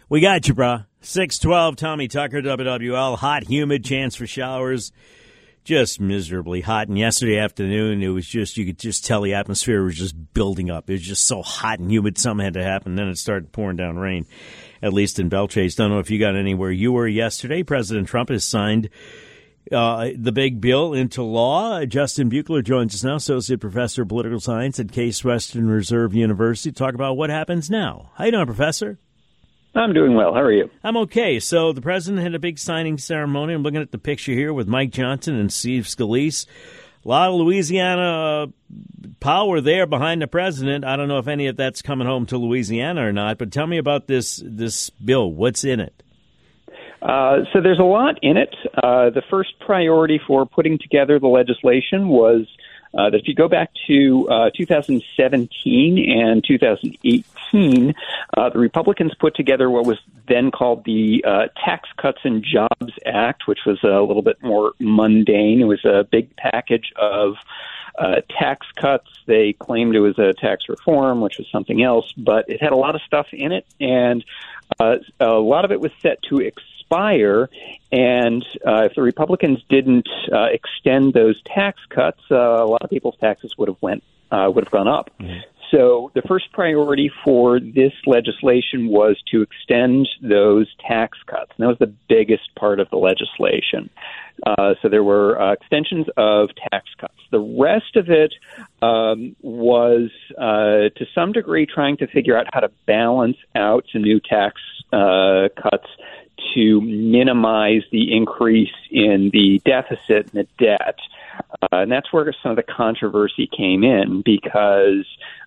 We got you, brah. 612, Tommy Tucker, WWL. Hot, humid, chance for showers. Just miserably hot. And yesterday afternoon, it was just, you could just tell the atmosphere was just building up. It was just so hot and humid. Something had to happen. Then it started pouring down rain, at least in Belchase. Don't know if you got anywhere you were yesterday. President Trump has signed the big bill into law. Justin Buchler joins us now, Associate Professor of Political Science at Case Western Reserve University, to talk about what happens now. How you doing, Professor? I'm doing well. How are you? I'm okay. So the president had a big signing ceremony. I'm looking at the picture here with Mike Johnson and Steve Scalise. A lot of Louisiana power there behind the president. I don't know if any of that's coming home to Louisiana or not, but tell me about this bill. What's in it? So there's a lot in it. The first priority for putting together the legislation was that if you go back to 2017 and 2018, the Republicans put together what was then called the Tax Cuts and Jobs Act, which was a little bit more mundane. It was a big package of tax cuts. They claimed it was a tax reform, which was something else, but it had a lot of stuff in it, and a lot of it was set to expire. And if the Republicans didn't extend those tax cuts, a lot of people's taxes would have gone up. Mm-hmm. So the first priority for this legislation was to extend those tax cuts. And that was the biggest part of the legislation. So there were extensions of tax cuts. The rest of it was, to some degree, trying to figure out how to balance out some new tax cuts to minimize the increase in the deficit and the debt. And that's where some of the controversy came in, because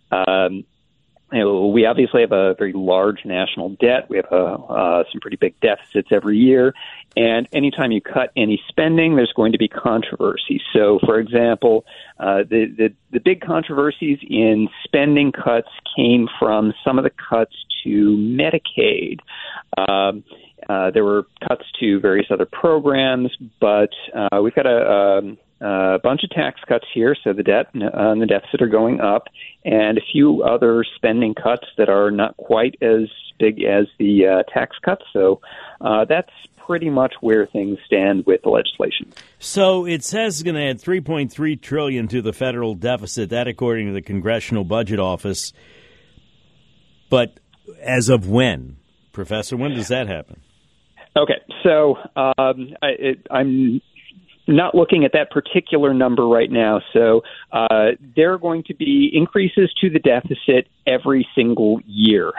we obviously have a very large national debt. We have some pretty big deficits every year. And anytime you cut any spending, there's going to be controversy. So, for example, the big controversies in spending cuts came from some of the cuts to Medicaid. There were cuts to various other programs, but we've got a bunch of tax cuts here, so the debt and the deficit are going up, and a few other spending cuts that are not quite as big as the tax cuts. So that's pretty much where things stand with the legislation. So it says it's going to add $3.3 trillion to the federal deficit, that according to the Congressional Budget Office. But as of when, Professor? When does that happen? Okay, so I'm not looking at that particular number right now. So there are going to be increases to the deficit every single year.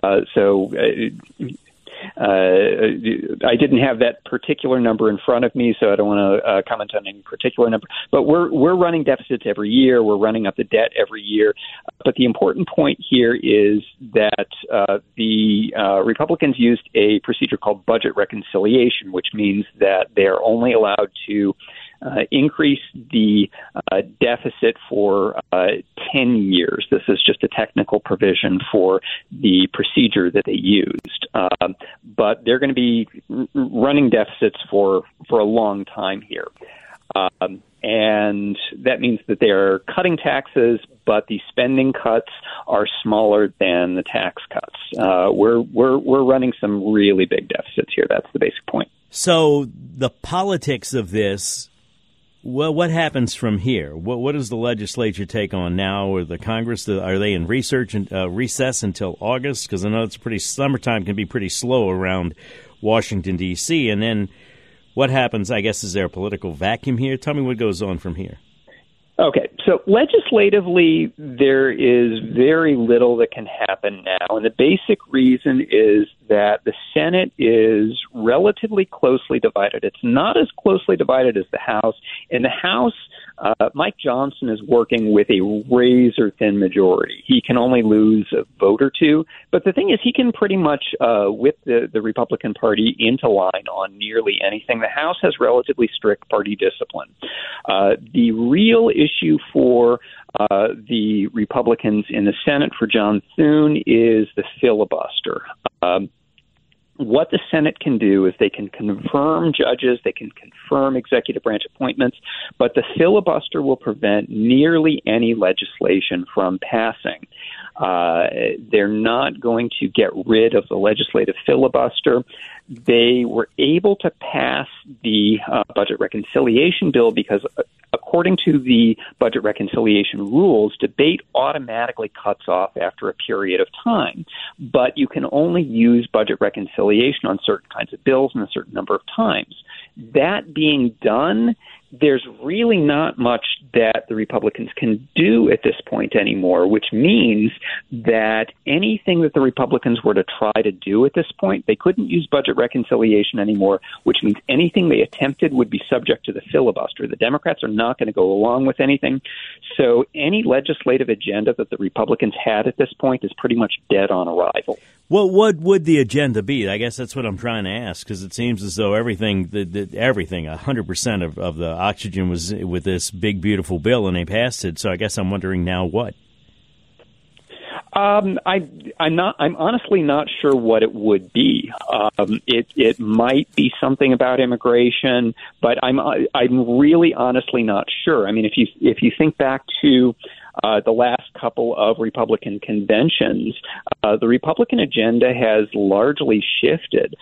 I didn't have that particular number in front of me, so I don't want to comment on any particular number. But we're running deficits every year. We're running up the debt every year. But the important point here is that the Republicans used a procedure called budget reconciliation, which means that they are only allowed to increase the deficit for 10 years. This is just a technical provision for the procedure that they used. But they're going to be running deficits for a long time here. And that means that they're cutting taxes, but the spending cuts are smaller than the tax cuts. We're running some really big deficits here. That's the basic point. So the politics of this, well, what happens from here? What does the legislature take on now, or the Congress? Are they in research and recess until August? Because I know summertime can be pretty slow around Washington, D.C. And then what happens? I guess, is there a political vacuum here? Tell me what goes on from here. Okay, so legislatively, there is very little that can happen now. And the basic reason is that the Senate is relatively closely divided. It's not as closely divided as the House. In the House, Mike Johnson is working with a razor-thin majority. He can only lose a vote or two. But the thing is, he can pretty much whip the Republican Party into line on nearly anything. The House has relatively strict party discipline. The real issue for the Republicans in the Senate, for John Thune, is the filibuster. What the Senate can do is they can confirm judges, they can confirm executive branch appointments, but the filibuster will prevent nearly any legislation from passing. They're not going to get rid of the legislative filibuster. They were able to pass the budget reconciliation bill because, according to the budget reconciliation rules, debate automatically cuts off after a period of time. But you can only use budget reconciliation on certain kinds of bills and a certain number of times. That being done, there's really not much that the Republicans can do at this point anymore, which means that anything that the Republicans were to try to do at this point, they couldn't use budget reconciliation anymore, which means anything they attempted would be subject to the filibuster. The Democrats are not going to go along with anything. So any legislative agenda that the Republicans had at this point is pretty much dead on arrival. Well, what would the agenda be? I guess that's what I'm trying to ask, because it seems as though everything, 100% of the oxygen was with this big, beautiful bill, and they passed it. So I guess I'm wondering now what. I'm honestly not sure what it would be. It might be something about immigration, but I'm really honestly not sure. I mean, if you think back to the last couple of Republican conventions, the Republican agenda has largely shifted.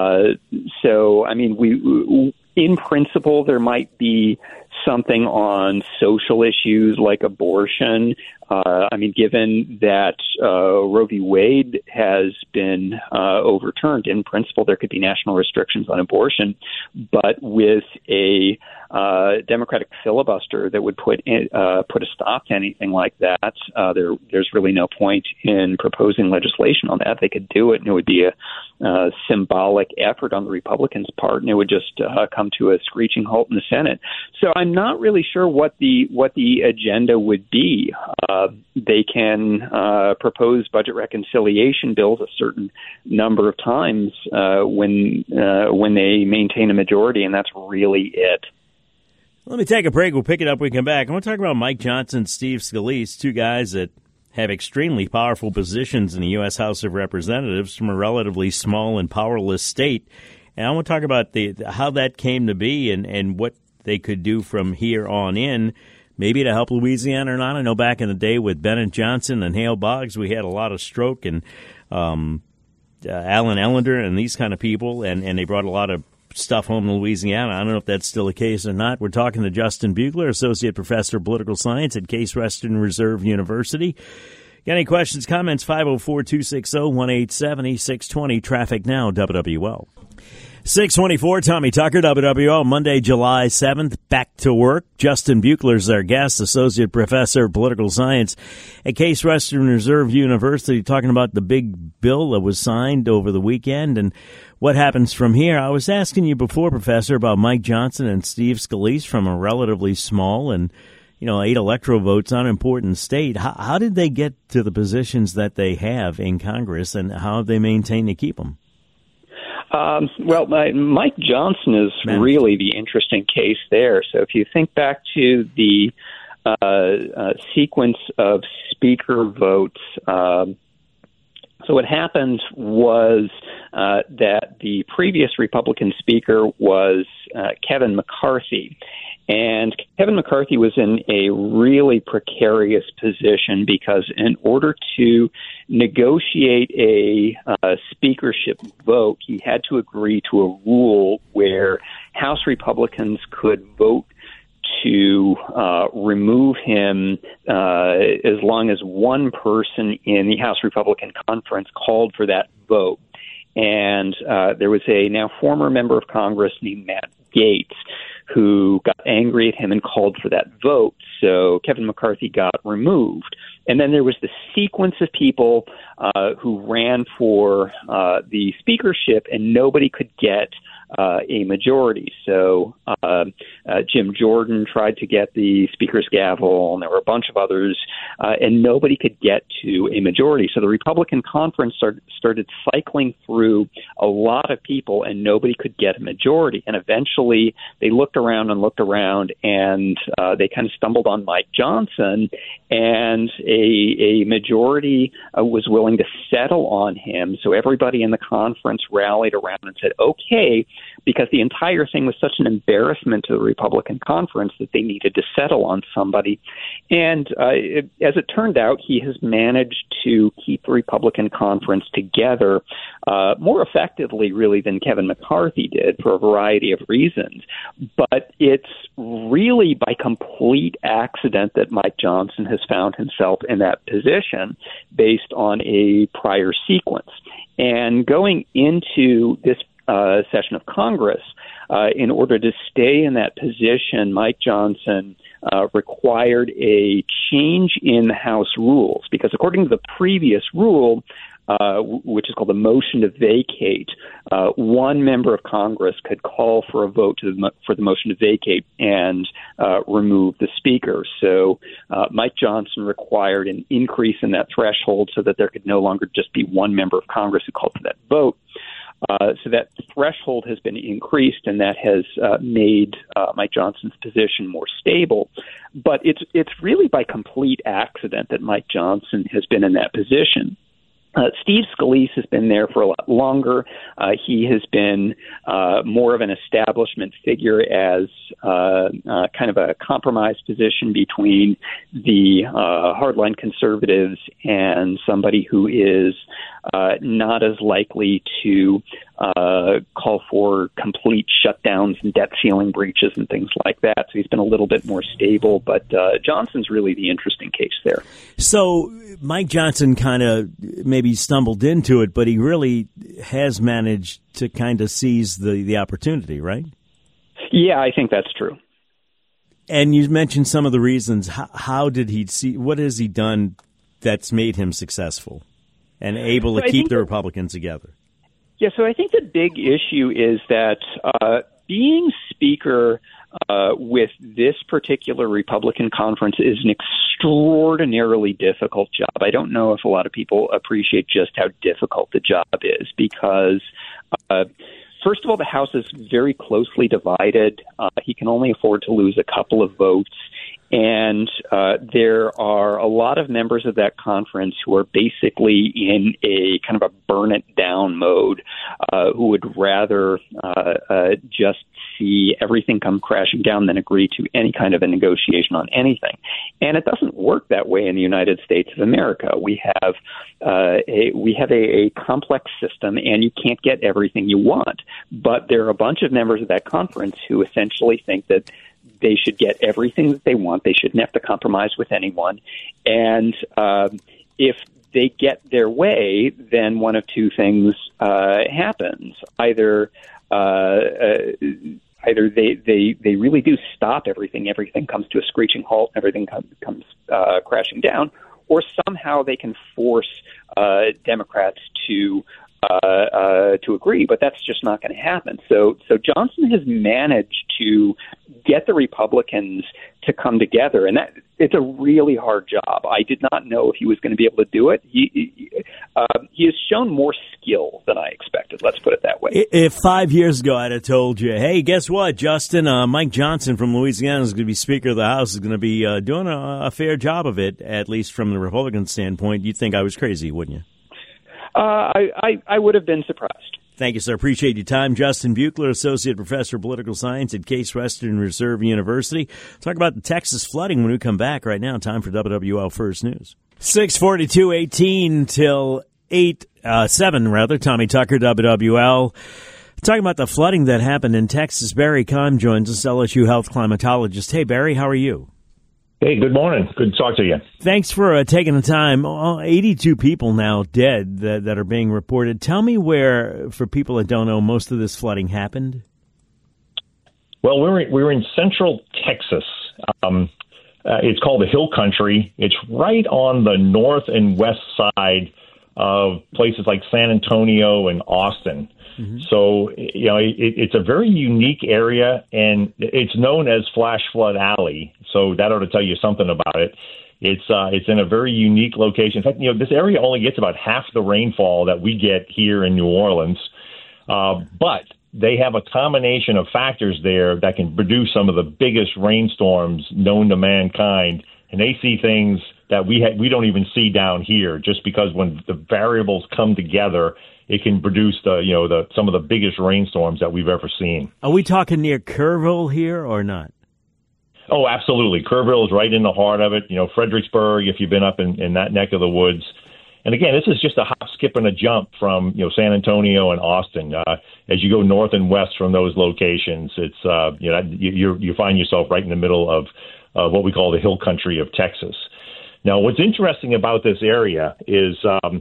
So, I mean, in principle, there might be something on social issues like abortion. I mean, given that Roe v. Wade has been overturned, in principle, there could be national restrictions on abortion. But with a Democratic filibuster that would put a stop to anything like that, there's really no point in proposing legislation on that. They could do it, and it would be a symbolic effort on the Republicans' part, and it would just come to a screeching halt in the Senate. So I'm not really sure what the agenda would be. They can propose budget reconciliation bills a certain number of times when they maintain a majority, and that's really it. Let me take a break. We'll pick it up when we come back. I want to talk about Mike Johnson, Steve Scalise, two guys that have extremely powerful positions in the U.S. House of Representatives from a relatively small and powerless state. And I want to talk about how that came to be and what they could do from here on in, maybe to help Louisiana or not. I know back in the day with Bennett Johnson and Hale Boggs, we had a lot of Stroke and Alan Ellender and these kind of people, and they brought a lot of stuff home to Louisiana. I don't know if that's still the case or not. We're talking to Justin Bugler, Associate Professor of Political Science at Case Western Reserve University. Got any questions, comments? 504-260-1870, 620, Traffic Now, WWL. 624, Tommy Tucker, WWL, Monday, July 7th, back to work. Justin Bugler is our guest, Associate Professor of Political Science at Case Western Reserve University, talking about the big bill that was signed over the weekend and what happens from here. I was asking you before, Professor, about Mike Johnson and Steve Scalise from a relatively small and 8 electoral votes, unimportant state. How did they get to the positions that they have in Congress, and how have they maintained to keep them? Well, Mike Johnson is really the interesting case there. So if you think back to the sequence of speaker votes, so what happened was that the previous Republican speaker was Kevin McCarthy. And Kevin McCarthy was in a really precarious position because in order to negotiate a speakership vote, he had to agree to a rule where House Republicans could vote to remove him as long as one person in the House Republican Conference called for that vote. And there was a now former member of Congress named Matt Gaetz who got angry at him and called for that vote. So Kevin McCarthy got removed. And then there was the sequence of people who ran for the speakership, and nobody could get a majority. So Jim Jordan tried to get the speaker's gavel, and there were a bunch of others, and nobody could get to a majority. So the Republican conference started cycling through a lot of people, and nobody could get a majority. And eventually they looked around, and they kind of stumbled on Mike Johnson, and a majority was willing to settle on him. So everybody in the conference rallied around and said, okay, because the entire thing was such an embarrassment to the Republican conference that they needed to settle on somebody. And as it turned out, he has managed to keep the Republican conference together more effectively, really, than Kevin McCarthy did for a variety of reasons. But it's really by complete accident that Mike Johnson has found himself in that position based on a prior sequence. And going into this session of Congress, in order to stay in that position, Mike Johnson required a change in the House rules, because according to the previous rule, which is called the motion to vacate, one member of Congress could call for a vote for the motion to vacate and remove the speaker. So Mike Johnson required an increase in that threshold so that there could no longer just be one member of Congress who called for that vote. So that threshold has been increased, and that has made Mike Johnson's position more stable. But it's really by complete accident that Mike Johnson has been in that position. Steve Scalise has been there for a lot longer. He has been more of an establishment figure as kind of a compromise position between the hardline conservatives and somebody who is not as likely to call for complete shutdowns and debt ceiling breaches and things like that. So he's been a little bit more stable, but Johnson's really the interesting case there. So Mike Johnson kind of maybe stumbled into it, but he really has managed to kind of seize the opportunity, right? Yeah, I think that's true. And you mentioned some of the reasons. How did he see? What has he done that's made him successful and able to keep the Republicans together? Yeah, so I think the big issue is that being Speaker with this particular Republican conference is an extraordinarily difficult job. I don't know if a lot of people appreciate just how difficult the job is because, first of all, the House is very closely divided. He can only afford to lose a couple of votes. And there are a lot of members of that conference who are basically in a kind of a burn it down mode, who would rather just see everything come crashing down than agree to any kind of a negotiation on anything. And it doesn't work that way in the United States of America. We have a complex system, and you can't get everything you want. But there are a bunch of members of that conference who essentially think that they should get everything that they want. They shouldn't have to compromise with anyone. And if they get their way, then one of two things happens. Either they really do stop everything. Everything comes to a screeching halt. Everything comes crashing down. Or somehow they can force Democrats to agree, but that's just not going to happen. So Johnson has managed to get the Republicans to come together, and it's a really hard job. I did not know if he was going to be able to do it. He has shown more skill than I expected. Let's put it that way. If 5 years ago I'd have told you, hey, guess what, Justin, Mike Johnson from Louisiana is going to be Speaker of the House, is going to be doing a fair job of it, at least from the Republican standpoint, you'd think I was crazy, wouldn't you? I would have been surprised. Thank you, sir. Appreciate your time. Justin Buechler, Associate Professor of Political Science at Case Western Reserve University. Talk about the Texas flooding when we come back. Right now, time for WWL First News. 6:42:18 till 7 rather. Tommy Tucker, WWL. Talking about the flooding that happened in Texas. Barry Keim joins us, LSU health climatologist. Hey, Barry, how are you? Hey, good morning. Good to talk to you. Thanks for taking the time. 82 people now dead that are being reported. Tell me where, for people that don't know, most of this flooding happened. Well, we're in central Texas. It's called the Hill Country. It's right on the north and west side of places like San Antonio and Austin. Mm-hmm. So, it's a very unique area, and it's known as Flash Flood Alley. So that ought to tell you something about it. It's in a very unique location. In fact, this area only gets about half the rainfall that we get here in New Orleans. But they have a combination of factors there that can produce some of the biggest rainstorms known to mankind. And they see things that we don't even see down here, just because when the variables come together, it can produce some of the biggest rainstorms that we've ever seen. Are we talking near Kerrville here or not? Oh, absolutely. Kerrville is right in the heart of it. Fredericksburg, if you've been up in that neck of the woods. And again, this is just a hop, skip, and a jump from San Antonio and Austin. As you go north and west from those locations, it's you find yourself right in the middle of what we call the hill country of Texas. Now, what's interesting about this area is,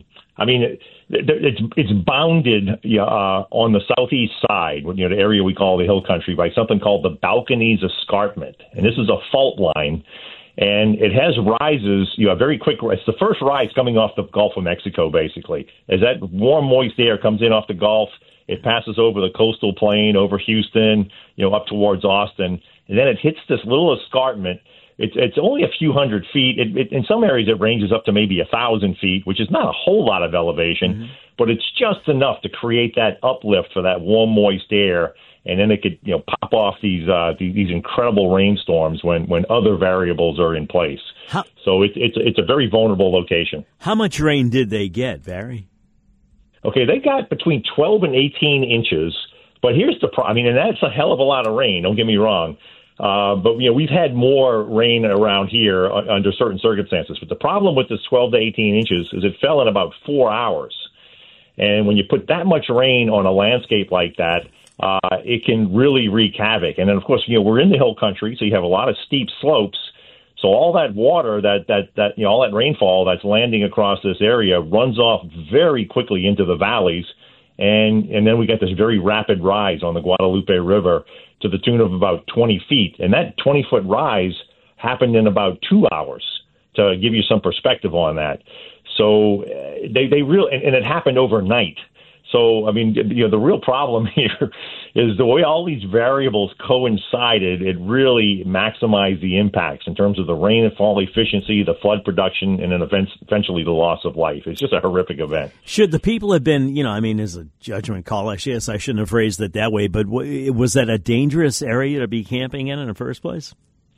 it's bounded on the southeast side, the area we call the hill country, by something called the Balconies Escarpment, and this is a fault line. And it has rises, very quick. It's the first rise coming off the Gulf of Mexico, basically. As that warm, moist air comes in off the Gulf, it passes over the coastal plain, over Houston, up towards Austin, and then it hits this little escarpment. It's only a few hundred feet. In some areas, it ranges up to maybe 1,000 feet, which is not a whole lot of elevation, but it's just enough to create that uplift for that warm, moist air. And then it could, pop off these incredible rainstorms when other variables are in place. So it's a very vulnerable location. How much rain did they get, Barry? Okay, they got between 12 and 18 inches. But here's the problem. And that's a hell of a lot of rain. Don't get me wrong. But we've had more rain around here under certain circumstances. But the problem with this 12 to 18 inches is it fell in about 4 hours. And when you put that much rain on a landscape like that, it can really wreak havoc. And then, of course, we're in the hill country, so you have a lot of steep slopes. So all that water, all that rainfall that's landing across this area runs off very quickly into the valleys. And then we get this very rapid rise on the Guadalupe River to the tune of about 20 feet. And that 20-foot rise happened in about 2 hours, to give you some perspective on that. So they really, and it happened overnight. So, the real problem here is the way all these variables coincided, it really maximized the impacts in terms of the rainfall efficiency, the flood production, and then eventually the loss of life. It's just a horrific event. Should the people have been, as a judgment call, I guess I shouldn't have phrased it that way, but was that a dangerous area to be camping in the first place?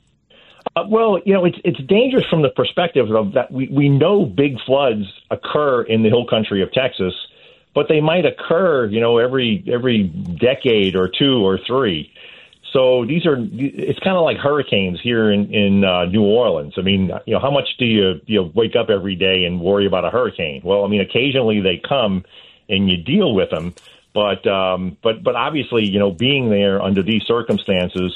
It's dangerous from the perspective of that we know big floods occur in the hill country of Texas, but they might occur, every decade or two or three. So it's kind of like hurricanes here in New Orleans. How much do you wake up every day and worry about a hurricane? Well, occasionally they come and you deal with them, but obviously, being there under these circumstances,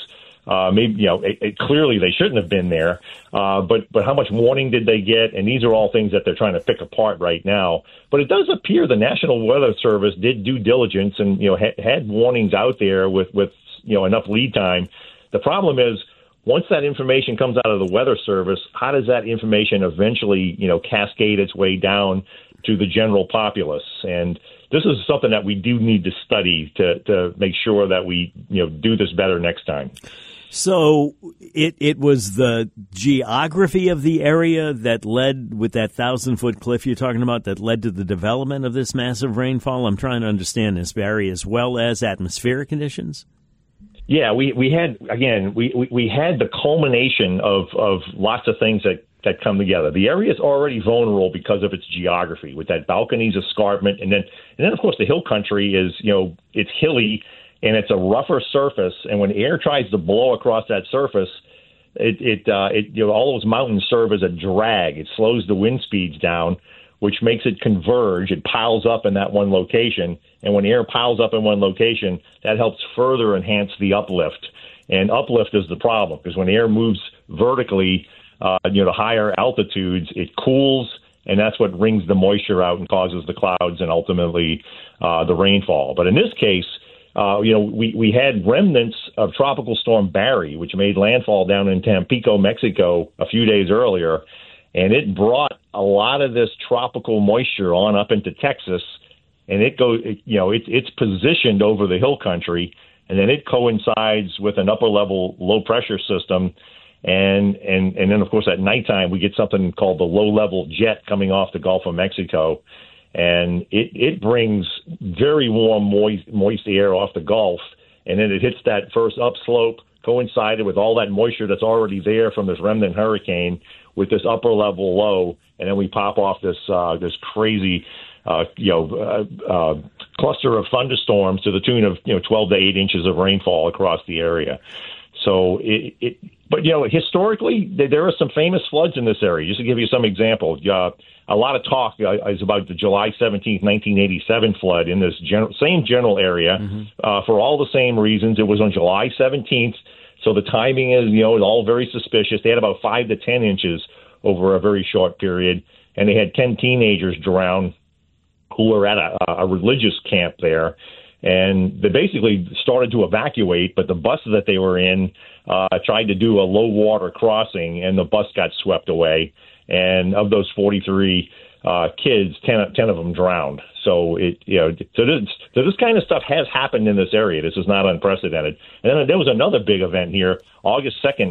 clearly they shouldn't have been there. But how much warning did they get? And these are all things that they're trying to pick apart right now. But it does appear the National Weather Service did due diligence and, had warnings out there with enough lead time. The problem is, once that information comes out of the Weather Service, how does that information eventually, cascade its way down to the general populace? And this is something that we do need to study to make sure that we, do this better next time. So it was the geography of the area that led, with that 1,000-foot cliff you're talking about, that led to the development of this massive rainfall? I'm trying to understand this, Barry, as well as atmospheric conditions? Yeah, we had the culmination of lots of things that come together. The area is already vulnerable because of its geography, with that Balconies Escarpment, and then of course the hill country is, it's hilly and it's a rougher surface, and when air tries to blow across that surface, all those mountains serve as a drag. It slows the wind speeds down, which makes it converge. It piles up in that one location, and when air piles up in one location, that helps further enhance the uplift. And uplift is the problem, because when air moves vertically, to higher altitudes, it cools, and that's what wrings the moisture out and causes the clouds and ultimately the rainfall. But in this case, we had remnants of Tropical Storm Barry, which made landfall down in Tampico, Mexico, a few days earlier, and it brought a lot of this tropical moisture on up into Texas, and it's positioned over the hill country, and then it coincides with an upper level low pressure system. And then, of course, at nighttime, we get something called the low-level jet coming off the Gulf of Mexico, and it brings very warm, moist air off the Gulf, and then it hits that first upslope, coincided with all that moisture that's already there from this remnant hurricane, with this upper level low, and then we pop off this crazy cluster of thunderstorms to the tune of 12 to 8 inches of rainfall across the area. So but historically there are some famous floods in this area. Just to give you some examples, a lot of talk is about the July 17th, 1987 flood in this same general area for all the same reasons. It was on July 17th, so the timing is all very suspicious. They had about 5 to 10 inches over a very short period, and they had 10 teenagers drown who were at a religious camp there. And they basically started to evacuate, but the bus that they were in tried to do a low water crossing, and the bus got swept away. And of those 43 kids, 10 of them drowned. So this kind of stuff has happened in this area. This is not unprecedented. And then there was another big event here, August 2nd,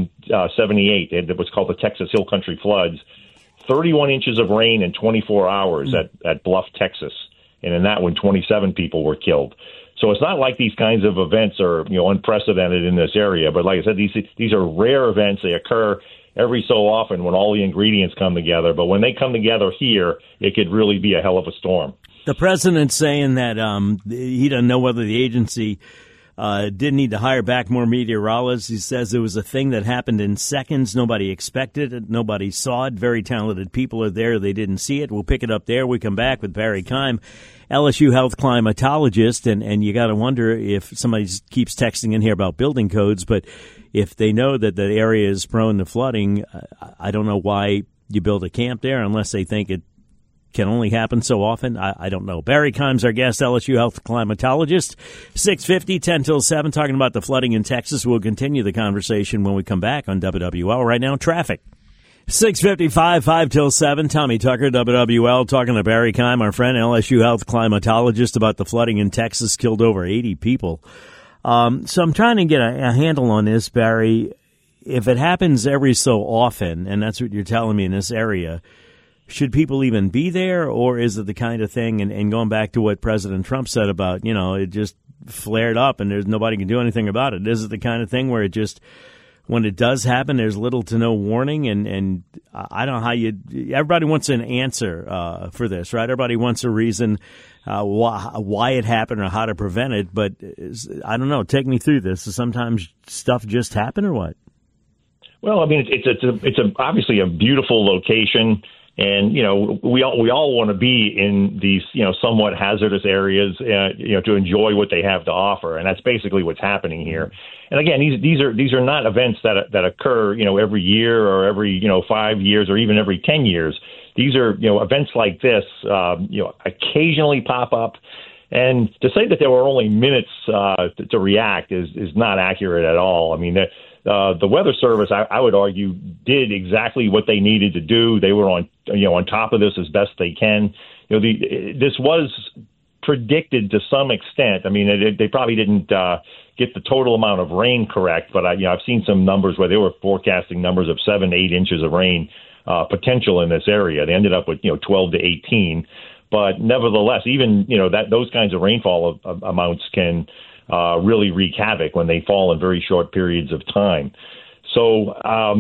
1978. It was called the Texas Hill Country Floods. 31 inches of rain in 24 hours at Bluff, Texas. And in that one, 27 people were killed. So it's not like these kinds of events are, unprecedented in this area. But like I said, these are rare events. They occur every so often when all the ingredients come together. But when they come together here, it could really be a hell of a storm. The president's saying that he doesn't know whether the agency didn't need to hire back more meteorologists. He says it was a thing that happened in seconds. Nobody expected it. Nobody saw it. Very talented people are there. They didn't see it. We'll pick it up there. We come back with Barry Keim, LSU health climatologist. And you got to wonder if somebody keeps texting in here about building codes, but if they know that the area is prone to flooding, I don't know why you build a camp there unless they think it can only happen so often. I don't know. Barry Keim's our guest, LSU health climatologist. 6:50, 10 till 7, talking about the flooding in Texas. We'll continue the conversation when we come back on WWL. Right now, traffic. 6:55, 5 till 7. Tommy Tucker, WWL, talking to Barry Keim, our friend, LSU health climatologist, about the flooding in Texas. Killed over 80 people. So I'm trying to get a handle on this, Barry. If it happens every so often, and that's what you're telling me in this area, should people even be there, or is it the kind of thing, and going back to what President Trump said about, it just flared up and there's nobody can do anything about it? Is it the kind of thing where it just, when it does happen, there's little to no warning? And I don't know how everybody wants an answer for this, right? Everybody wants a reason why it happened or how to prevent it. But I don't know. Take me through this. Does sometimes stuff just happen or what? Well, I mean, it's obviously a beautiful location. And, we all want to be in these, somewhat hazardous areas, to enjoy what they have to offer. And that's basically what's happening here. And again, these are not events that occur, every year or every, 5 years or even every 10 years. These are, events like this, occasionally pop up. And to say that there were only minutes to react is not accurate at all. I mean, the Weather Service, I would argue, did exactly what they needed to do. They were on top of this as best they can. This was predicted to some extent. I mean, they probably didn't get the total amount of rain correct, but I've seen some numbers where they were forecasting numbers of 7 to 8 inches of rain potential in this area. They ended up with 12 to 18, but nevertheless, even those kinds of rainfall amounts can really wreak havoc when they fall in very short periods of time. So,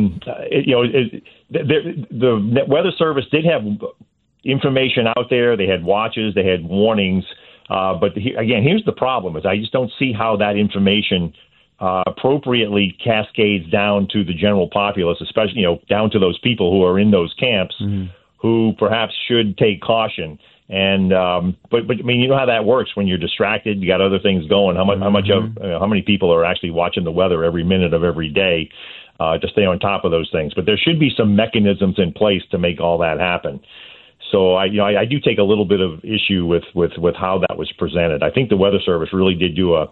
the Weather Service did have information out there. They had watches, they had warnings. But here's the problem: is I just don't see how that information appropriately cascades down to the general populace, especially down to those people who are in those camps, who perhaps should take caution. And but I mean, you know how that works when you're distracted. You got other things going. How many people are actually watching the weather every minute of every day to stay on top of those things? But there should be some mechanisms in place to make all that happen. So I do take a little bit of issue with how that was presented. I think the Weather Service really did do a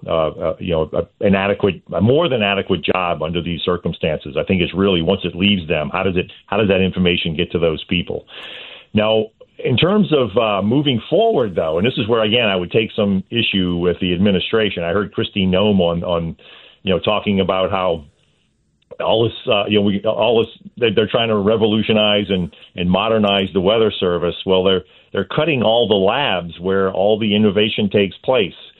more than adequate job under these circumstances. I think it's really, once it leaves them, how does that information get to those people? Now, in terms of moving forward, though, and this is where, again, I would take some issue with the administration. I heard Kristi Noem on talking about how all this, they're trying to revolutionize and modernize the Weather Service. Well, they're cutting all the labs where all the innovation takes place.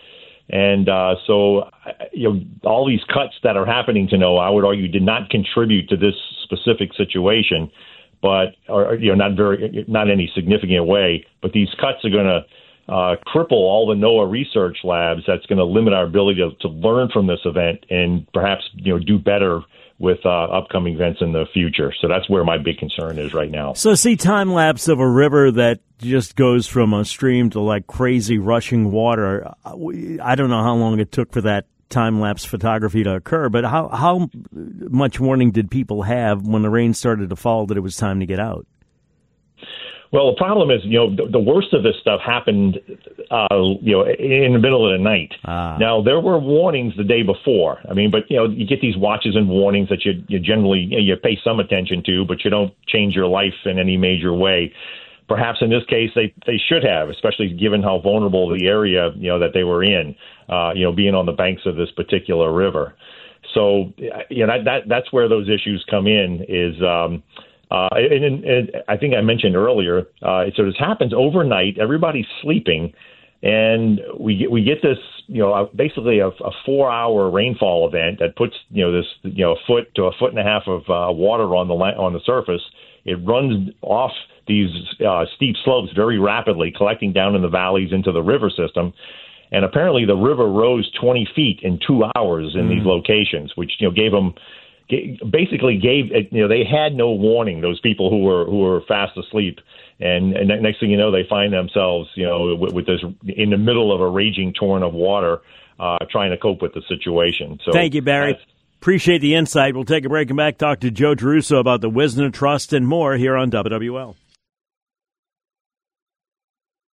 And so, all these cuts that are happening to NOAA, I would argue, did not contribute to this specific situation, but not any significant way. But these cuts are going to cripple all the NOAA research labs. That's going to limit our ability to learn from this event and perhaps do better with upcoming events in the future. So that's where my big concern is right now. So see time lapse of a river that just goes from a stream to like crazy rushing water. I don't know how long it took for that time lapse photography to occur, but how much warning did people have when the rain started to fall that it was time to get out? Well, the problem is, the worst of this stuff happened, in the middle of the night. Now, there were warnings the day before. I mean, but, you get these watches and warnings that you generally, you pay some attention to, but you don't change your life in any major way. Perhaps in this case, they should have, especially given how vulnerable the area, that they were in, being on the banks of this particular river. So, that's where those issues come in is, and I think I mentioned earlier, so this happens overnight. Everybody's sleeping, and we get this, basically a 4-hour rainfall event that puts this a foot to a foot and a half of water on the surface. It runs off these steep slopes very rapidly, collecting down in the valleys into the river system. And apparently, the river rose 20 feet in 2 hours in these locations, which gave them. Basically gave they had no warning, those people who were fast asleep, and next thing you know, they find themselves with this in the middle of a raging torrent of water, trying to cope with the situation. So thank you, Barry. Appreciate the insight. We'll take a break and back talk to Joe Geruso about the Wisner Trust and more here on WWL.